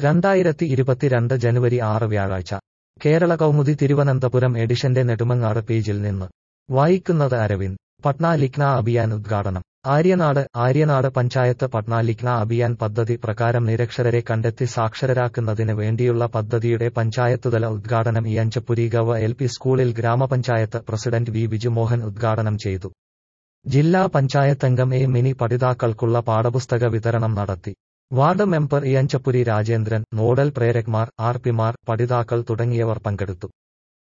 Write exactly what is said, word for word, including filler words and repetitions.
രണ്ടായിരത്തി ഇരുപത്തിരണ്ട് ജനുവരി ആറ് വ്യാഴാഴ്ച കേരള കൗമുദി തിരുവനന്തപുരം എഡിഷന്റെ നെടുമങ്ങാട് പേജിൽ നിന്ന് വായിക്കുന്നത് അരവിന്ദ്. പട്ന ലിഖ്ന അഭിയാൻ ഉദ്ഘാടനം. ആര്യനാട്. ആര്യനാട് പഞ്ചായത്ത് പട്ന ലിഖ്ന അഭിയാൻ പദ്ധതി പ്രകാരം നിരക്ഷരരെ കണ്ടെത്തി സാക്ഷരരാക്കുന്നതിന് വേണ്ടിയുള്ള പദ്ധതിയുടെ പഞ്ചായത്തുതല ഉദ്ഘാടനം ഇയഞ്ചപ്പുരി ഗവ എൽ പി സ്കൂളിൽ ഗ്രാമപഞ്ചായത്ത് പ്രസിഡന്റ് വി ബിജുമോഹൻ ഉദ്ഘാടനം ചെയ്തു. ജില്ലാ പഞ്ചായത്തംഗം എ മിനി പഠിതാക്കൾക്കുള്ള പാഠപുസ്തക വിതരണം നടത്തി. വാർഡ് മെമ്പർ ഇയഞ്ചപ്പുരി രാജേന്ദ്രൻ, നോഡൽ പ്രേരക്മാർ, ആർ പിമാർ, പഠിതാക്കൾ തുടങ്ങിയവർ പങ്കെടുത്തു.